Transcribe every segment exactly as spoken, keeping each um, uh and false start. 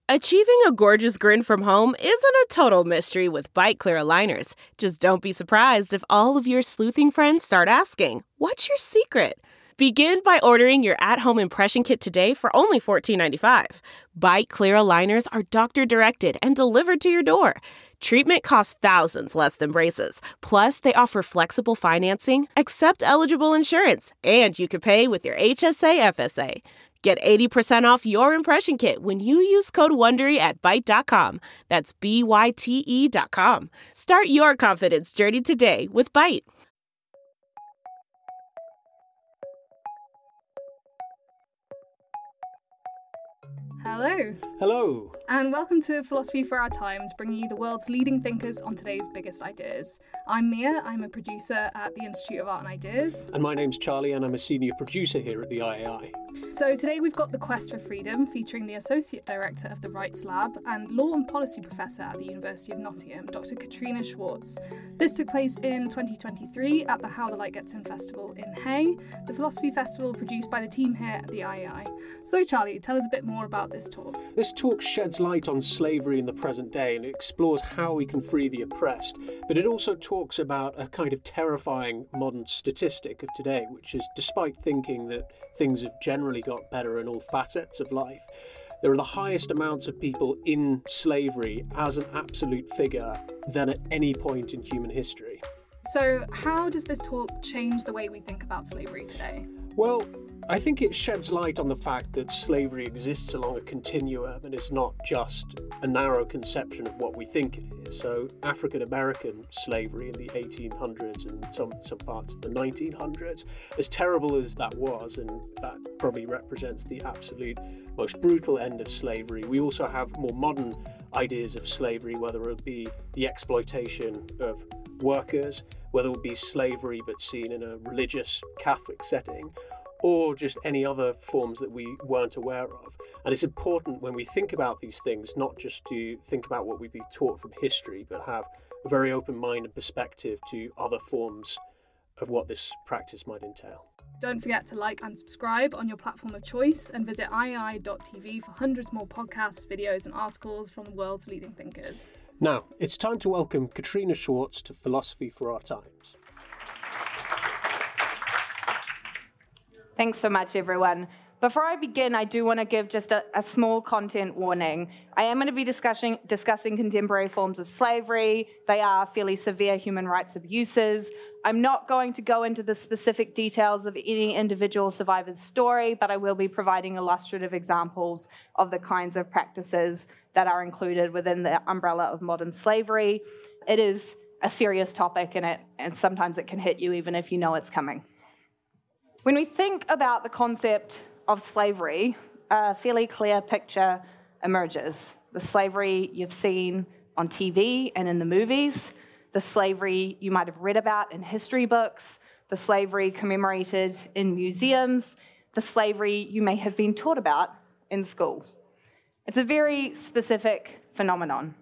Achieving a gorgeous grin from home isn't a total mystery with Byte Clear aligners. Just don't be surprised if all of your sleuthing friends start asking, "What's your secret?" Begin by ordering your at-home impression kit today for only fourteen ninety-five. Byte Clear aligners are doctor-directed and delivered to your door. Treatment costs thousands less than braces. Plus, they offer flexible financing, accept eligible insurance, and you can pay with your H S A F S A. Get eighty percent off your impression kit when you use code WONDERY at byte dot com. That's B Y T E dot com. Start your confidence journey today with Byte. Hello. Hello. And welcome to Philosophy for Our Times, bringing you the world's leading thinkers on today's biggest ideas. I'm Mia, I'm a producer at the Institute of Art and Ideas. And my name's Charlie, and I'm a senior producer here at the I A I. So today we've got The Quest for Freedom, featuring the Associate Director of the Rights Lab and Law and Policy Professor at the University of Nottingham, Doctor Katrina Schwartz. This took place in twenty twenty-three at the How the Light Gets In Festival in Hay, the philosophy festival produced by the team here at the I A I. So Charlie, tell us a bit more about this talk. This talk sheds light on slavery in the present day, and it explores how we can free the oppressed, but it also talks about a kind of terrifying modern statistic of today, which is, despite thinking that things have generally got better in all facets of life, there are the highest amounts of people in slavery as an absolute figure than at any point in human history. So how does this talk change the way we think about slavery today? Well, I think it sheds light on the fact that slavery exists along a continuum and is not just a narrow conception of what we think it is. So African American slavery in the eighteen hundreds and some, some parts of the nineteen hundreds, as terrible as that was, and that probably represents the absolute most brutal end of slavery, we also have more modern ideas of slavery, whether it be the exploitation of workers, whether it be slavery but seen in a religious Catholic setting, or just any other forms that we weren't aware of. And it's important when we think about these things, not just to think about what we've been taught from history, but have a very open mind and perspective to other forms of what this practice might entail. Don't forget to like and subscribe on your platform of choice, and visit I A I dot T V for hundreds more podcasts, videos and articles from the world's leading thinkers. Now, it's time to welcome Katrina Schwartz to Philosophy for Our Times. Thanks so much, everyone. Before I begin, I do want to give just a, a small content warning. I am going to be discussing, discussing contemporary forms of slavery. They are fairly severe human rights abuses. I'm not going to go into the specific details of any individual survivor's story, but I will be providing illustrative examples of the kinds of practices that are included within the umbrella of modern slavery. It is a serious topic, and, it, and sometimes it can hit you even if you know it's coming. When we think about the concept of slavery, a fairly clear picture emerges. The slavery you've seen on T V and in the movies, the slavery you might have read about in history books, the slavery commemorated in museums, the slavery you may have been taught about in schools. It's a very specific phenomenon.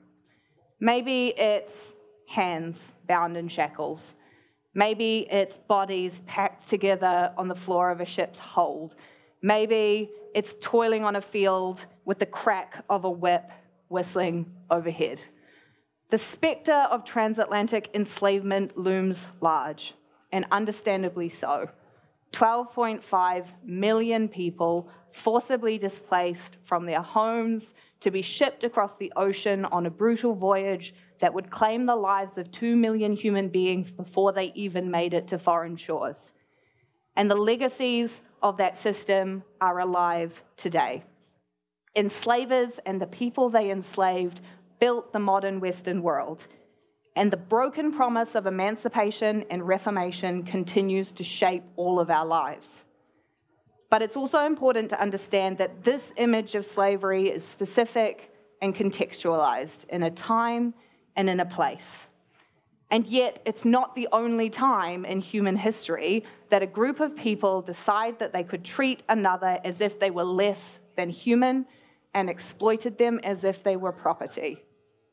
Maybe it's hands bound in shackles. Maybe it's bodies packed together on the floor of a ship's hold. Maybe it's toiling on a field with the crack of a whip whistling overhead. The spectre of transatlantic enslavement looms large, and understandably so. twelve point five million people forcibly displaced from their homes to be shipped across the ocean on a brutal voyage that would claim the lives of two million human beings before they even made it to foreign shores. And the legacies of that system are alive today. Enslavers and the people they enslaved built the modern Western world, and the broken promise of emancipation and reformation continues to shape all of our lives. But it's also important to understand that this image of slavery is specific and contextualized in a time and in a place. And yet, it's not the only time in human history that a group of people decide that they could treat another as if they were less than human and exploited them as if they were property.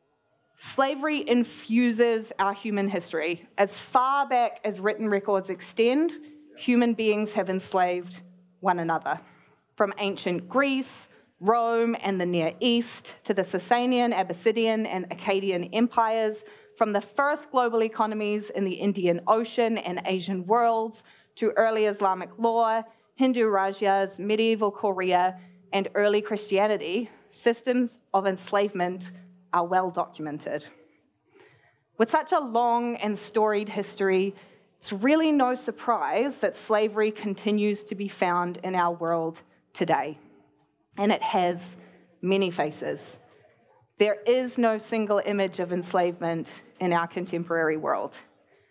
Slavery infuses our human history. As far back as written records extend, human beings have enslaved one another. From ancient Greece Rome and the Near East, to the Sasanian, Abyssinian, and Akkadian empires, from the first global economies in the Indian Ocean and Asian worlds, to early Islamic law, Hindu Rajas, medieval Korea, and early Christianity, systems of enslavement are well documented. With such a long and storied history, it's really no surprise that slavery continues to be found in our world today. And it has many faces. There is no single image of enslavement in our contemporary world.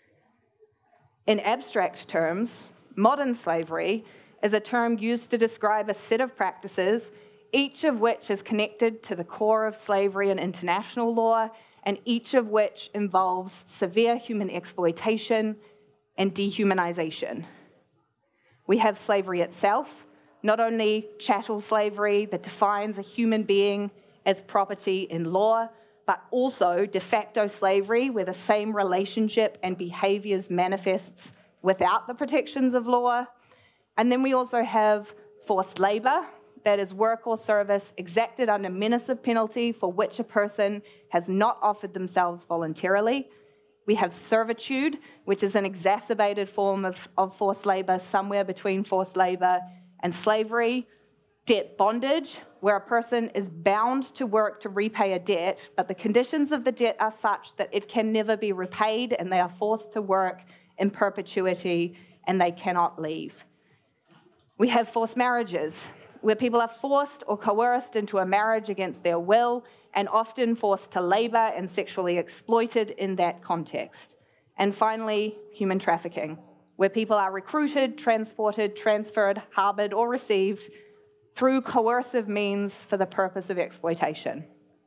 In abstract terms, modern slavery is a term used to describe a set of practices, each of which is connected to the core of slavery and international law, and each of which involves severe human exploitation and dehumanization. We have slavery itself, not only chattel slavery that defines a human being as property in law, but also de facto slavery where the same relationship and behaviors manifests without the protections of law. And then we also have forced labor, that is work or service exacted under menace of penalty for which a person has not offered themselves voluntarily. We have servitude, which is an exacerbated form of, of forced labor, somewhere between forced labor and slavery. Debt bondage, where a person is bound to work to repay a debt, but the conditions of the debt are such that it can never be repaid and they are forced to work in perpetuity and they cannot leave. We have forced marriages, where people are forced or coerced into a marriage against their will and often forced to labor and sexually exploited in that context. And finally, human trafficking, where people are recruited, transported, transferred, harbored, or received through coercive means for the purpose of exploitation.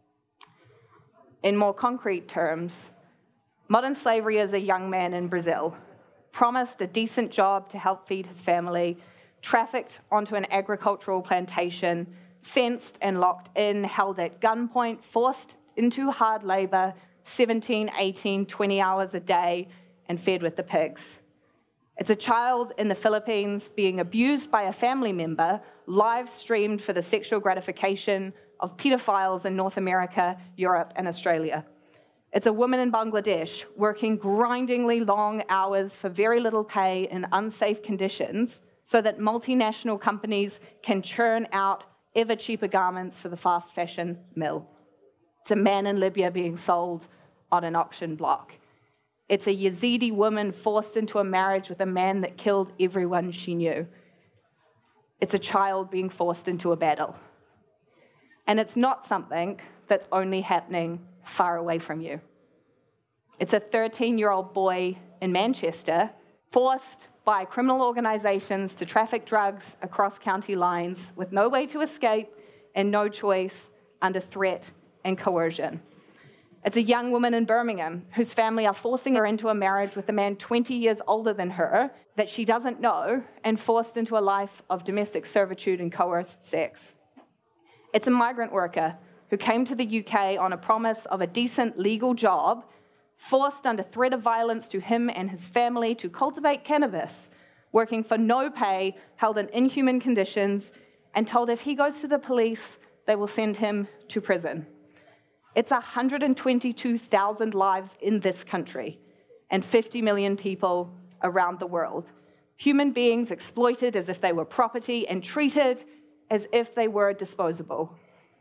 In more concrete terms, modern slavery is a young man in Brazil, promised a decent job to help feed his family, trafficked onto an agricultural plantation, fenced and locked in, held at gunpoint, forced into hard labor, seventeen, eighteen, twenty hours a day, and fed with the pigs. It's a child in the Philippines being abused by a family member, live streamed for the sexual gratification of pedophiles in North America, Europe, and Australia. It's a woman in Bangladesh working grindingly long hours for very little pay in unsafe conditions so that multinational companies can churn out ever cheaper garments for the fast fashion mill. It's a man in Libya being sold on an auction block. It's a Yazidi woman forced into a marriage with a man that killed everyone she knew. It's a child being forced into a battle. And it's not something that's only happening far away from you. It's a thirteen-year-old boy in Manchester forced by criminal organisations to traffic drugs across county lines with no way to escape and no choice under threat and coercion. It's a young woman in Birmingham whose family are forcing her into a marriage with a man twenty years older than her that she doesn't know and forced into a life of domestic servitude and coerced sex. It's a migrant worker who came to the U K on a promise of a decent legal job, forced under threat of violence to him and his family to cultivate cannabis, working for no pay, held in inhuman conditions, and told if he goes to the police, they will send him to prison. It's one hundred twenty-two thousand lives in this country and fifty million people around the world. Human beings exploited as if they were property and treated as if they were disposable.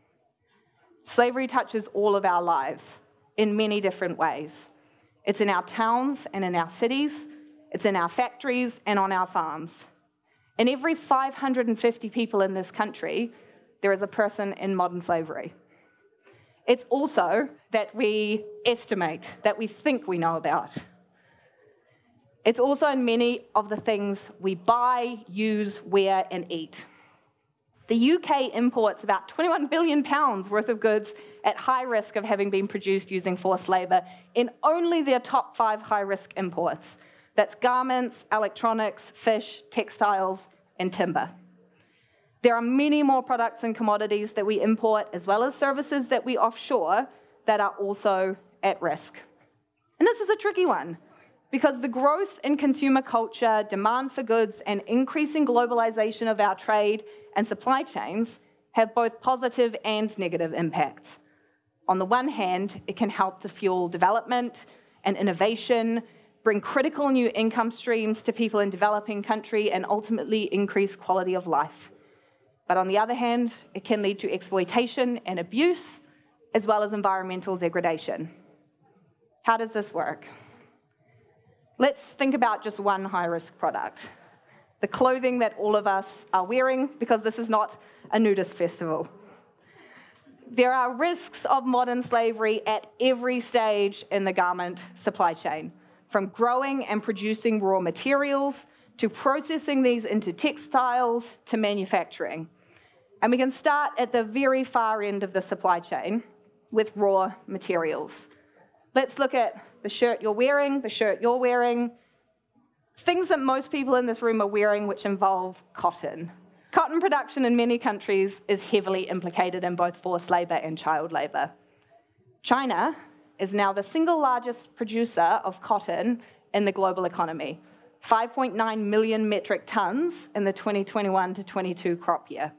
Slavery touches all of our lives in many different ways. It's in our towns and in our cities. It's in our factories and on our farms. In every five hundred fifty people in this country, there is a person in modern slavery. It's also that we estimate, that we think we know about. It's also in many of the things we buy, use, wear, and eat. The U K imports about twenty-one billion pounds worth of goods at high risk of having been produced using forced labour in only their top five high-risk imports. That's garments, electronics, fish, textiles, and timber. There are many more products and commodities that we import, as well as services that we offshore, that are also at risk. And this is a tricky one, because the growth in consumer culture, demand for goods, and increasing globalization of our trade and supply chains have both positive and negative impacts. On the one hand, it can help to fuel development and innovation, bring critical new income streams to people in developing country, and ultimately increase quality of life. But on the other hand, it can lead to exploitation and abuse, as well as environmental degradation. How does this work? Let's think about just one high-risk product, the clothing that all of us are wearing, because this is not a nudist festival. There are risks of modern slavery at every stage in the garment supply chain, from growing and producing raw materials, to processing these into textiles, to manufacturing. And we can start at the very far end of the supply chain with raw materials. Let's look at the shirt you're wearing, the shirt you're wearing, things that most people in this room are wearing which involve cotton. Cotton production in many countries is heavily implicated in both forced labour and child labour. China is now the single largest producer of cotton in the global economy, five point nine million metric tonnes in the twenty twenty-one to twenty-two crop year.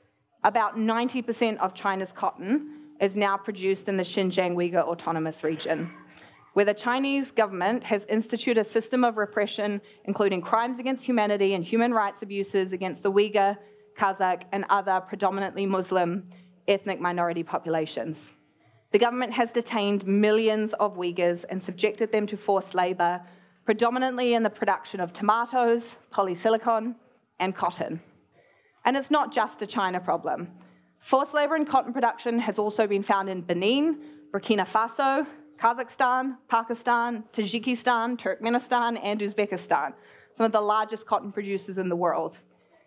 About ninety percent of China's cotton is now produced in the Xinjiang Uyghur Autonomous Region, where the Chinese government has instituted a system of repression, including crimes against humanity and human rights abuses against the Uyghur, Kazakh, and other predominantly Muslim ethnic minority populations. The government has detained millions of Uyghurs and subjected them to forced labour, predominantly in the production of tomatoes, polysilicon, and cotton. And it's not just a China problem. Forced labour in cotton production has also been found in Benin, Burkina Faso, Kazakhstan, Pakistan, Tajikistan, Turkmenistan, and Uzbekistan, some of the largest cotton producers in the world.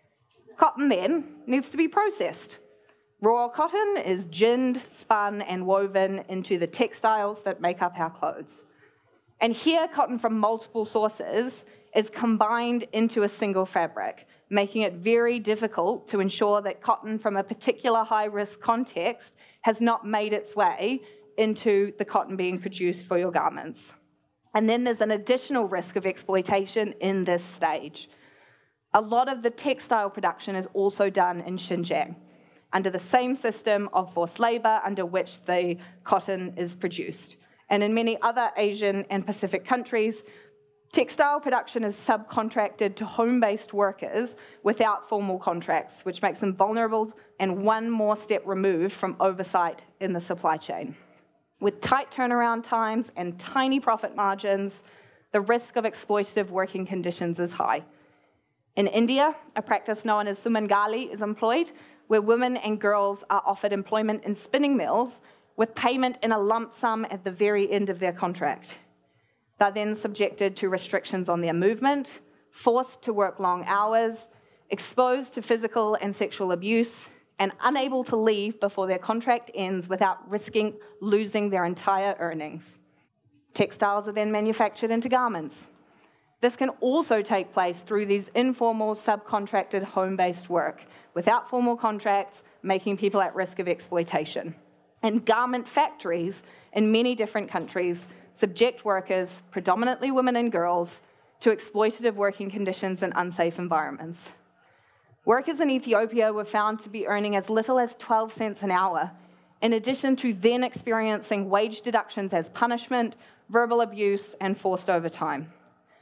Cotton then needs to be processed. Raw cotton is ginned, spun, and woven into the textiles that make up our clothes. And here, cotton from multiple sources is combined into a single fabric, making it very difficult to ensure that cotton from a particular high-risk context has not made its way into the cotton being produced for your garments. And then there's an additional risk of exploitation in this stage. A lot of the textile production is also done in Xinjiang, under the same system of forced labour under which the cotton is produced. And in many other Asian and Pacific countries, textile production is subcontracted to home-based workers without formal contracts, which makes them vulnerable and one more step removed from oversight in the supply chain. With tight turnaround times and tiny profit margins, the risk of exploitative working conditions is high. In India, a practice known as Sumangali is employed, where women and girls are offered employment in spinning mills with payment in a lump sum at the very end of their contract. They're then subjected to restrictions on their movement, forced to work long hours, exposed to physical and sexual abuse, and unable to leave before their contract ends without risking losing their entire earnings. Textiles are then manufactured into garments. This can also take place through these informal, subcontracted, home-based work, without formal contracts, making people at risk of exploitation. And garment factories in many different countries subject workers, predominantly women and girls, to exploitative working conditions and unsafe environments. Workers in Ethiopia were found to be earning as little as twelve cents an hour, in addition to then experiencing wage deductions as punishment, verbal abuse, and forced overtime.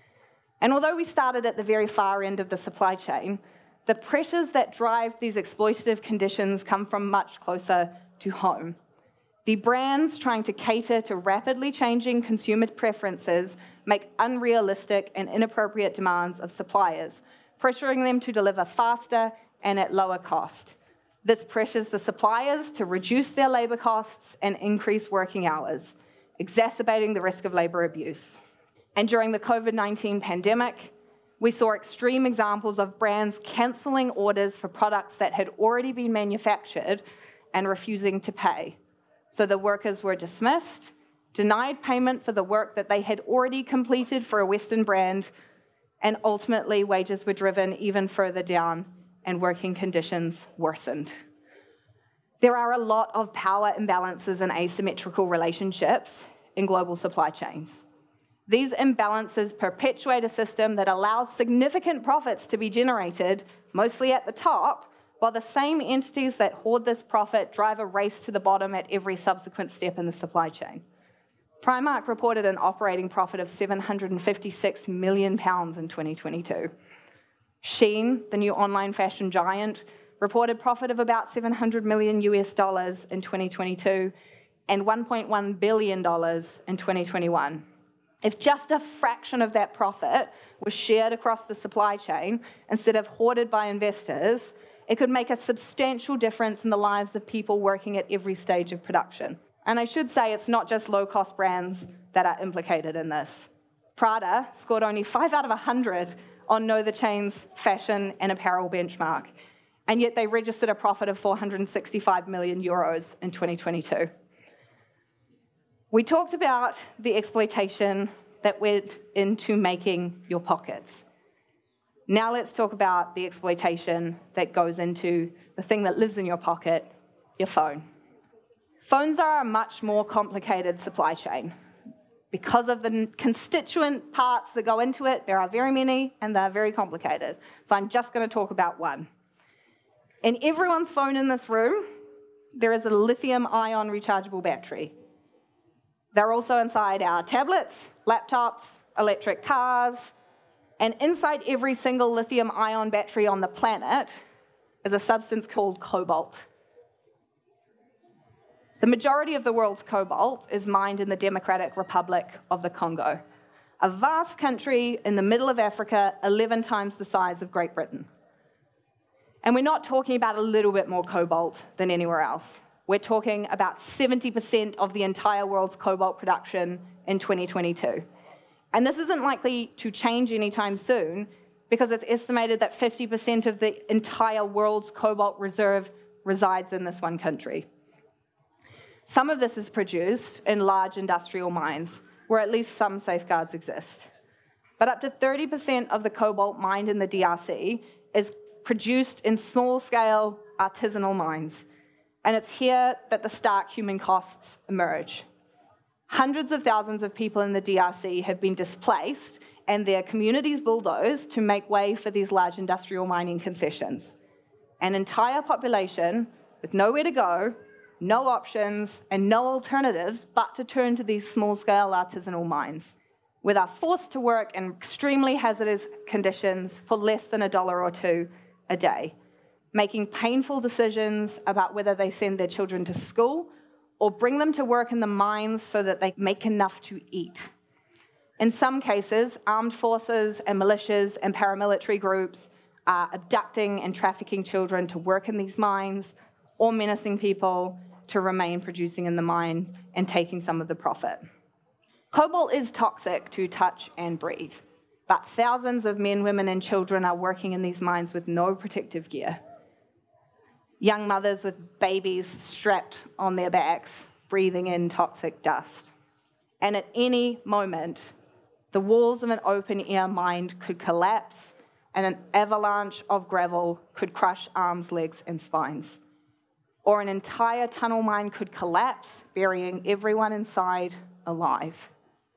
And although we started at the very far end of the supply chain, the pressures that drive these exploitative conditions come from much closer to home. The brands trying to cater to rapidly changing consumer preferences make unrealistic and inappropriate demands of suppliers, pressuring them to deliver faster and at lower cost. This pressures the suppliers to reduce their labour costs and increase working hours, exacerbating the risk of labour abuse. And during the COVID nineteen pandemic, we saw extreme examples of brands cancelling orders for products that had already been manufactured and refusing to pay. So the workers were dismissed, denied payment for the work that they had already completed for a Western brand, and ultimately wages were driven even further down and working conditions worsened. There are a lot of power imbalances and asymmetrical relationships in global supply chains. These imbalances perpetuate a system that allows significant profits to be generated, mostly at the top, while the same entities that hoard this profit drive a race to the bottom at every subsequent step in the supply chain. Primark reported an operating profit of seven hundred fifty-six million pounds in twenty twenty-two. Shein, the new online fashion giant, reported profit of about seven hundred million U S dollars in twenty twenty-two and one point one billion dollars in twenty twenty-one. If just a fraction of that profit was shared across the supply chain instead of hoarded by investors, it could make a substantial difference in the lives of people working at every stage of production. And I should say it's not just low-cost brands that are implicated in this. Prada scored only five out of one hundred on Know the Chain's fashion and apparel benchmark, and yet they registered a profit of four hundred sixty-five million euros in twenty twenty-two. We talked about the exploitation that went into making your pockets. Now let's talk about the exploitation that goes into the thing that lives in your pocket, your phone. Phones are a much more complicated supply chain. Because of the constituent parts that go into it, there are very many and they're very complicated. So I'm just going to talk about one. In everyone's phone in this room, there is a lithium-ion rechargeable battery. They're also inside our tablets, laptops, electric cars, and inside every single lithium-ion battery on the planet is a substance called cobalt. The majority of the world's cobalt is mined in the Democratic Republic of the Congo, a vast country in the middle of Africa, eleven times the size of Great Britain. And we're not talking about a little bit more cobalt than anywhere else. We're talking about seventy percent of the entire world's cobalt production in twenty twenty-two. And this isn't likely to change anytime soon because it's estimated that fifty percent of the entire world's cobalt reserve resides in this one country. Some of this is produced in large industrial mines, where at least some safeguards exist. But up to thirty percent of the cobalt mined in the D R C is produced in small-scale artisanal mines. And it's here that the stark human costs emerge. Hundreds of thousands of people in the D R C have been displaced and their communities bulldozed to make way for these large industrial mining concessions. An entire population with nowhere to go, no options, and no alternatives but to turn to these small-scale artisanal mines, where they're forced to work in extremely hazardous conditions for less than a dollar or two a day, making painful decisions about whether they send their children to school or bring them to work in the mines so that they make enough to eat. In some cases, armed forces and militias and paramilitary groups are abducting and trafficking children to work in these mines or menacing people to remain producing in the mines and taking some of the profit. Cobalt is toxic to touch and breathe, but thousands of men, women, and children are working in these mines with no protective gear. Young mothers with babies strapped on their backs, breathing in toxic dust. And at any moment, the walls of an open-air mine could collapse and an avalanche of gravel could crush arms, legs, and spines. Or an entire tunnel mine could collapse, burying everyone inside alive.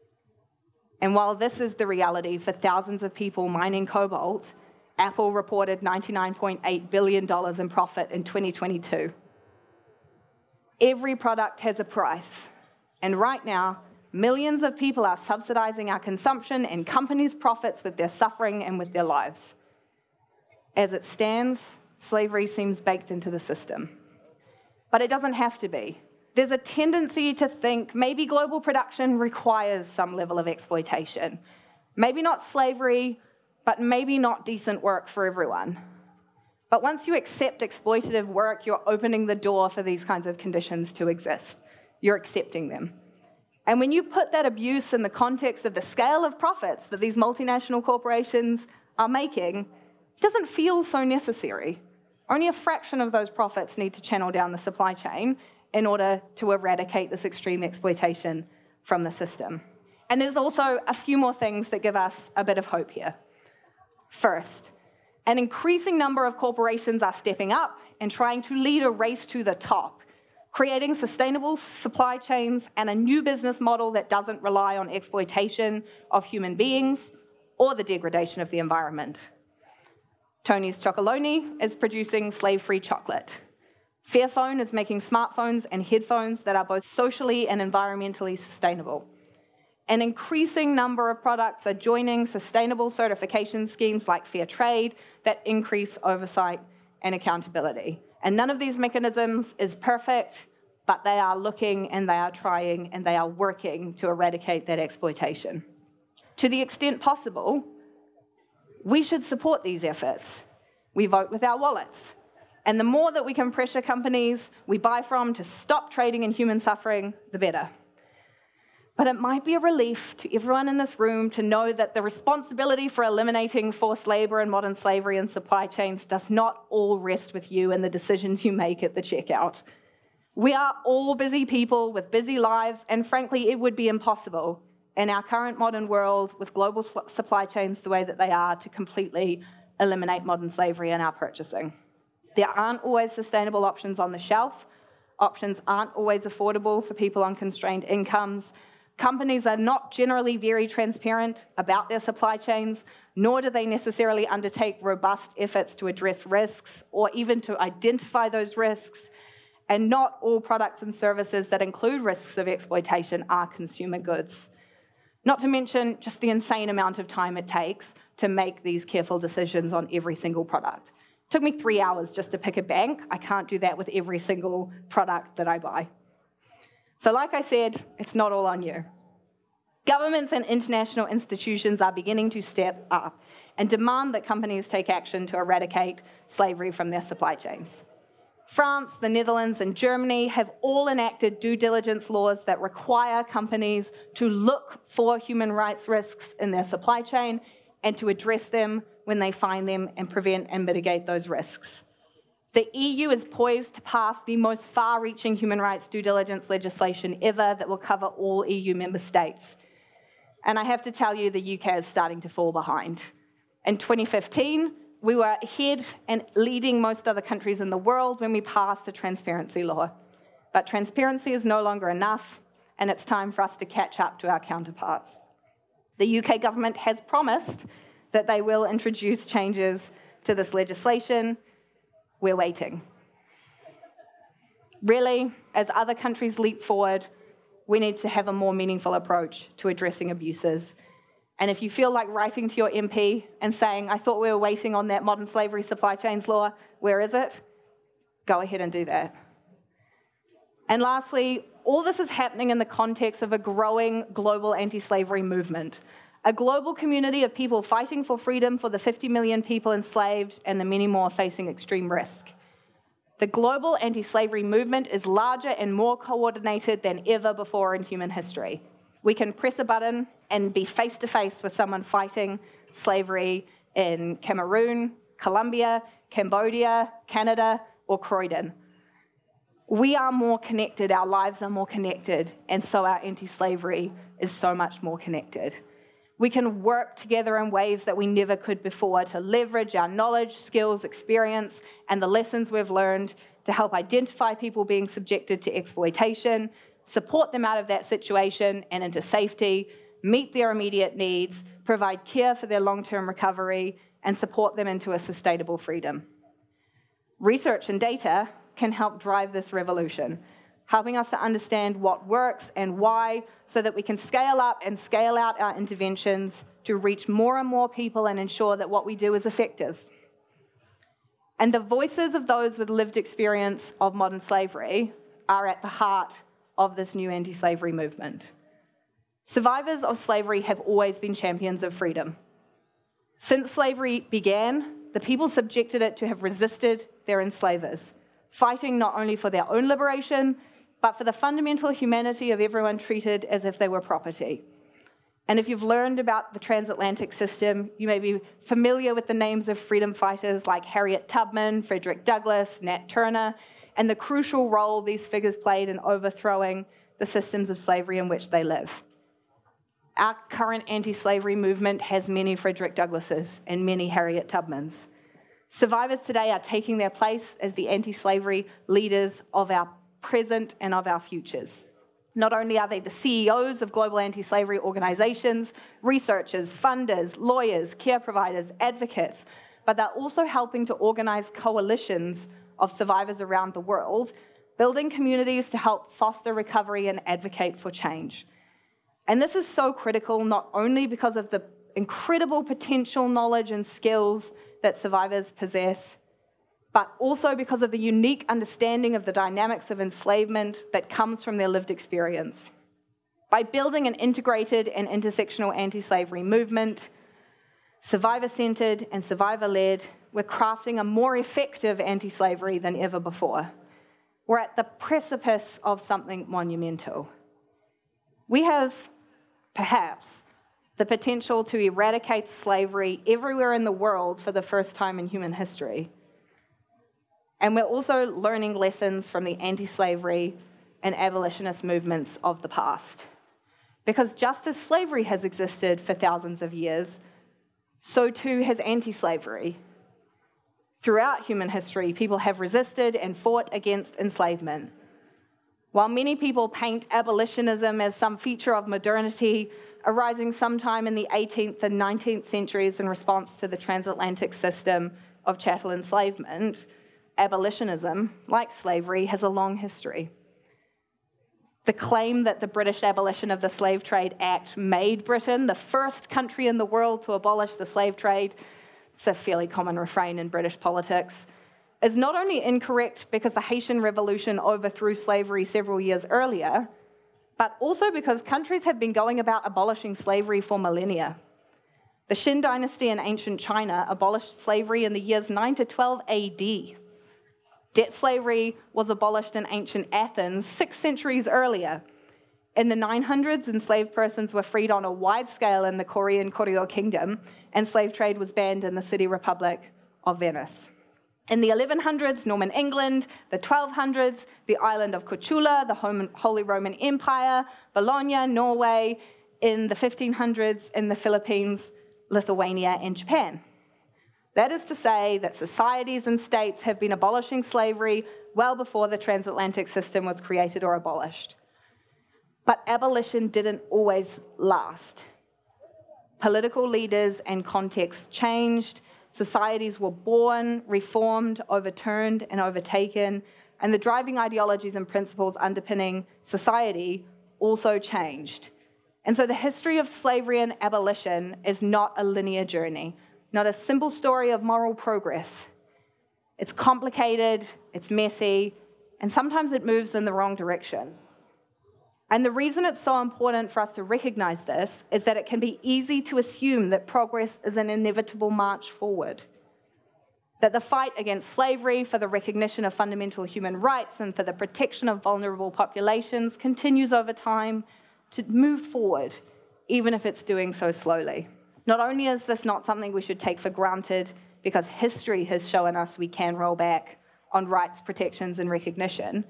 And while this is the reality for thousands of people mining cobalt, Apple reported ninety-nine point eight billion dollars in profit in twenty twenty-two. Every product has a price, and right now, millions of people are subsidizing our consumption and companies' profits with their suffering and with their lives. As it stands, slavery seems baked into the system. But it doesn't have to be. There's a tendency to think maybe global production requires some level of exploitation. Maybe not slavery, but maybe not decent work for everyone. But once you accept exploitative work, you're opening the door for these kinds of conditions to exist. You're accepting them. And when you put that abuse in the context of the scale of profits that these multinational corporations are making, it doesn't feel so necessary. Only a fraction of those profits need to channel down the supply chain in order to eradicate this extreme exploitation from the system. And there's also a few more things that give us a bit of hope here. First, an increasing number of corporations are stepping up and trying to lead a race to the top, creating sustainable supply chains and a new business model that doesn't rely on exploitation of human beings or the degradation of the environment. Tony's Chocolonely is producing slave-free chocolate. Fairphone is making smartphones and headphones that are both socially and environmentally sustainable. An increasing number of products are joining sustainable certification schemes like Fair Trade that increase oversight and accountability. And none of these mechanisms is perfect, but they are looking and they are trying and they are working to eradicate that exploitation. To the extent possible, we should support these efforts. We vote with our wallets. And the more that we can pressure companies we buy from to stop trading in human suffering, the better. But it might be a relief to everyone in this room to know that the responsibility for eliminating forced labor and modern slavery and supply chains does not all rest with you and the decisions you make at the checkout. We are all busy people with busy lives, and frankly, it would be impossible in our current modern world with global supply chains the way that they are to completely eliminate modern slavery in our purchasing. There aren't always sustainable options on the shelf. Options aren't always affordable for people on constrained incomes. Companies are not generally very transparent about their supply chains, nor do they necessarily undertake robust efforts to address risks or even to identify those risks. And not all products and services that include risks of exploitation are consumer goods. Not to mention just the insane amount of time it takes to make these careful decisions on every single product. It took me three hours just to pick a bank. I can't do that with every single product that I buy. So like I said, it's not all on you. Governments and international institutions are beginning to step up and demand that companies take action to eradicate slavery from their supply chains. France, the Netherlands, and Germany have all enacted due diligence laws that require companies to look for human rights risks in their supply chain and to address them when they find them and prevent and mitigate those risks. The E U is poised to pass the most far-reaching human rights due diligence legislation ever that will cover all E U member states. And I have to tell you, the U K is starting to fall behind. In twenty fifteen, we were ahead and leading most other countries in the world when we passed the transparency law. But transparency is no longer enough, and it's time for us to catch up to our counterparts. The U K government has promised that they will introduce changes to this legislation. We're waiting. Really, as other countries leap forward, we need to have a more meaningful approach to addressing abuses. And if you feel like writing to your M P and saying, I thought we were waiting on that modern slavery supply chains law, where is it? Go ahead and do that. And lastly, all this is happening in the context of a growing global anti-slavery movement, a global community of people fighting for freedom for the fifty million people enslaved and the many more facing extreme risk. The global anti-slavery movement is larger and more coordinated than ever before in human history. We can press a button and be face-to-face with someone fighting slavery in Cameroon, Colombia, Cambodia, Canada, or Croydon. We are more connected, our lives are more connected, and so our anti-slavery is so much more connected. We can work together in ways that we never could before to leverage our knowledge, skills, experience, and the lessons we've learned to help identify people being subjected to exploitation, support them out of that situation and into safety, meet their immediate needs, provide care for their long-term recovery, and support them into a sustainable freedom. Research and data can help drive this revolution, helping us to understand what works and why, so that we can scale up and scale out our interventions to reach more and more people and ensure that what we do is effective. And the voices of those with lived experience of modern slavery are at the heart of this new anti-slavery movement. Survivors of slavery have always been champions of freedom. Since slavery began, the people subjected it to have resisted their enslavers, fighting not only for their own liberation, but for the fundamental humanity of everyone treated as if they were property. And if you've learned about the transatlantic system, you may be familiar with the names of freedom fighters like Harriet Tubman, Frederick Douglass, Nat Turner, and the crucial role these figures played in overthrowing the systems of slavery in which they live. Our current anti-slavery movement has many Frederick Douglasses and many Harriet Tubmans. Survivors today are taking their place as the anti-slavery leaders of our present and of our futures. Not only are they the C E Os of global anti-slavery organizations, researchers, funders, lawyers, care providers, advocates, but they're also helping to organize coalitions of survivors around the world, building communities to help foster recovery and advocate for change. And this is so critical not only because of the incredible potential knowledge and skills that survivors possess, but also because of the unique understanding of the dynamics of enslavement that comes from their lived experience. By building an integrated and intersectional anti-slavery movement, survivor-centered and survivor-led, we're crafting a more effective anti-slavery than ever before. We're at the precipice of something monumental. We have, perhaps, the potential to eradicate slavery everywhere in the world for the first time in human history. And we're also learning lessons from the anti-slavery and abolitionist movements of the past. Because just as slavery has existed for thousands of years, so too has anti-slavery. Throughout human history, people have resisted and fought against enslavement. While many people paint abolitionism as some feature of modernity arising sometime in the eighteenth and nineteenth centuries in response to the transatlantic system of chattel enslavement, abolitionism, like slavery, has a long history. The claim that the British Abolition of the Slave Trade Act made Britain the first country in the world to abolish the slave trade, it's a fairly common refrain in British politics, is not only incorrect because the Haitian Revolution overthrew slavery several years earlier, but also because countries have been going about abolishing slavery for millennia. The Qin dynasty in ancient China abolished slavery in the years nine to twelve A D. Debt slavery was abolished in ancient Athens six centuries earlier. In the nine hundreds, enslaved persons were freed on a wide scale in the Korean Koryo Kingdom, and slave trade was banned in the city republic of Venice. In the eleven hundreds, Norman England, the twelve hundreds, the island of Korčula, the Holy Roman Empire, Bologna, Norway, in the fifteen hundreds, in the Philippines, Lithuania, and Japan. That is to say that societies and states have been abolishing slavery well before the transatlantic system was created or abolished. But abolition didn't always last. Political leaders and contexts changed, societies were born, reformed, overturned, and overtaken, and the driving ideologies and principles underpinning society also changed. And so the history of slavery and abolition is not a linear journey, not a simple story of moral progress. It's complicated, it's messy, and sometimes it moves in the wrong direction. And the reason it's so important for us to recognize this is that it can be easy to assume that progress is an inevitable march forward. That the fight against slavery, for the recognition of fundamental human rights, and for the protection of vulnerable populations continues over time to move forward, even if it's doing so slowly. Not only is this not something we should take for granted, because history has shown us we can roll back on rights, protections, and recognition,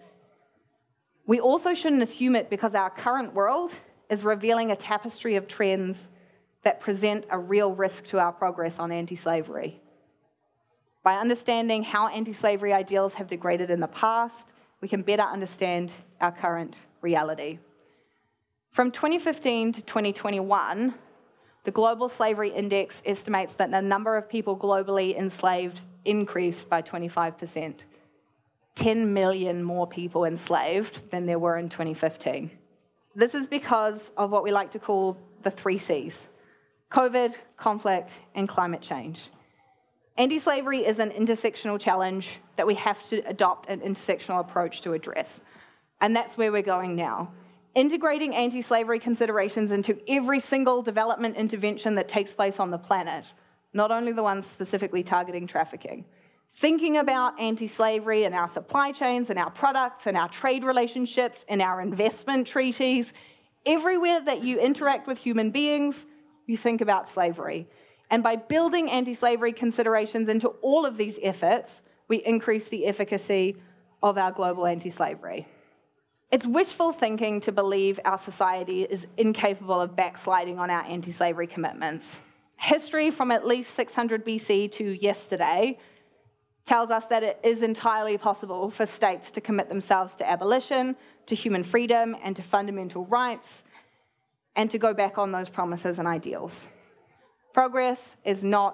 we also shouldn't assume it because our current world is revealing a tapestry of trends that present a real risk to our progress on anti-slavery. By understanding how anti-slavery ideals have degraded in the past, we can better understand our current reality. From twenty fifteen to twenty twenty-one, the Global Slavery Index estimates that the number of people globally enslaved increased by twenty-five percent. ten million more people enslaved than there were in twenty fifteen. This is because of what we like to call the three C's: COVID, conflict, and climate change. Anti-slavery is an intersectional challenge that we have to adopt an intersectional approach to address. And that's where we're going now. Integrating anti-slavery considerations into every single development intervention that takes place on the planet, not only the ones specifically targeting trafficking. Thinking about anti-slavery in our supply chains, in our products, in our trade relationships, in our investment treaties. Everywhere that you interact with human beings, you think about slavery. And by building anti-slavery considerations into all of these efforts, we increase the efficacy of our global anti-slavery. It's wishful thinking to believe our society is incapable of backsliding on our anti-slavery commitments. History from at least six hundred B C to yesterday tells us that it is entirely possible for states to commit themselves to abolition, to human freedom, and to fundamental rights, and to go back on those promises and ideals. Progress is not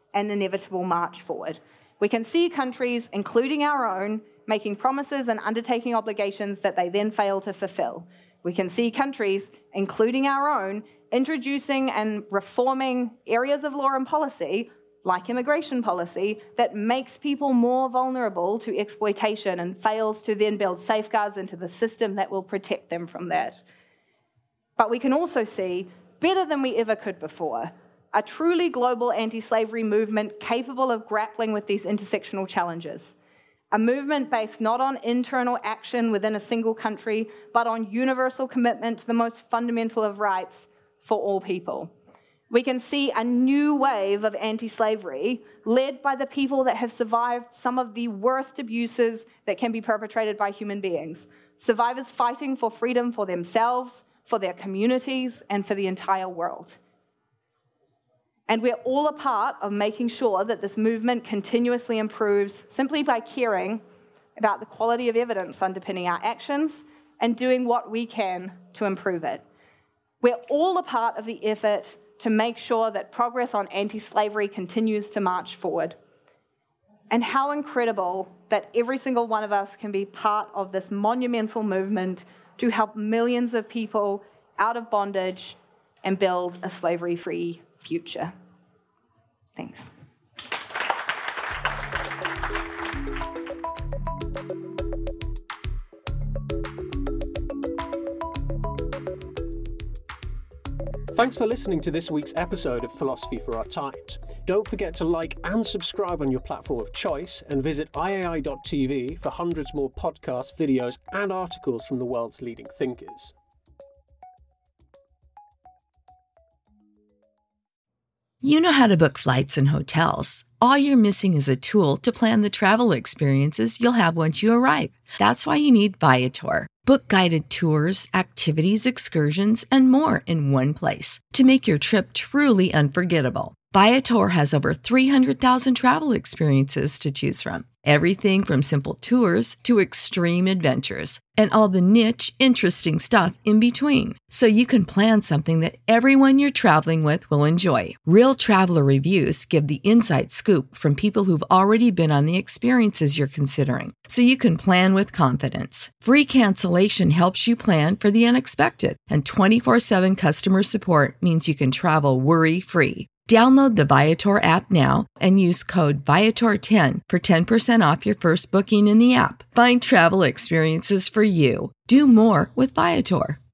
and inevitable march forward. We can see countries, including our own, making promises and undertaking obligations that they then fail to fulfill. We can see countries, including our own, introducing and reforming areas of law and policy, like immigration policy, that makes people more vulnerable to exploitation and fails to then build safeguards into the system that will protect them from that. But we can also see, better than we ever could before, a truly global anti-slavery movement capable of grappling with these intersectional challenges. A movement based not on internal action within a single country, but on universal commitment to the most fundamental of rights for all people. We can see a new wave of anti-slavery led by the people that have survived some of the worst abuses that can be perpetrated by human beings. Survivors fighting for freedom for themselves, for their communities, and for the entire world. And we're all a part of making sure that this movement continuously improves simply by caring about the quality of evidence underpinning our actions and doing what we can to improve it. We're all a part of the effort to make sure that progress on anti-slavery continues to march forward. And how incredible that every single one of us can be part of this monumental movement to help millions of people out of bondage and build a slavery-free future. Thanks. Thanks for listening to this week's episode of Philosophy for Our Times. Don't forget to like and subscribe on your platform of choice, and visit I A I dot T V for hundreds more podcasts, videos, and articles from the world's leading thinkers. You know how to book flights and hotels. All you're missing is a tool to plan the travel experiences you'll have once you arrive. That's why you need Viator. Book guided tours, activities, excursions, and more in one place to make your trip truly unforgettable. Viator has over three hundred thousand travel experiences to choose from. Everything from simple tours to extreme adventures, and all the niche, interesting stuff in between. So you can plan something that everyone you're traveling with will enjoy. Real traveler reviews give the inside scoop from people who've already been on the experiences you're considering, so you can plan with confidence. Free cancellation helps you plan for the unexpected, and twenty-four seven customer support means you can travel worry-free. Download the Viator app now and use code Viator ten for ten percent off your first booking in the app. Find travel experiences for you. Do more with Viator.